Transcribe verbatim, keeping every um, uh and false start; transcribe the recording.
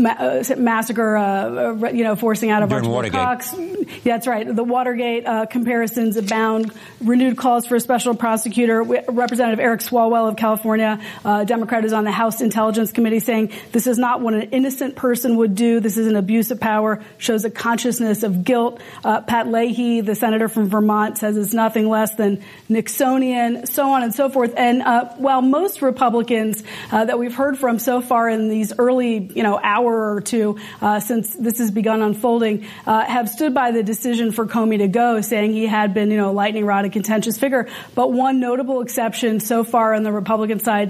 ma- uh, massacre, uh, you know, forcing out of During Archibald Watergate. Cox. That's right. The Watergate uh, comparisons abound. Renewed calls for a special prosecutor. Representative Eric Swalwell of California, uh, Democrat, is on the House Intelligence Committee, saying this is not what an innocent person would do. This is an abuse of power, shows a consciousness of guilt. Uh, Pat Leahy, the senator from Vermont, says it's nothing less than Nixonian, so on and so forth. And uh, while most Republicans uh, that we've heard from so far in these early, you know, hour or two uh, since this has begun unfolding, uh, have stood by the decision for Comey to go, saying he had been, you know, a lightning rod, a contentious figure. But one notable exception so far on the Republican side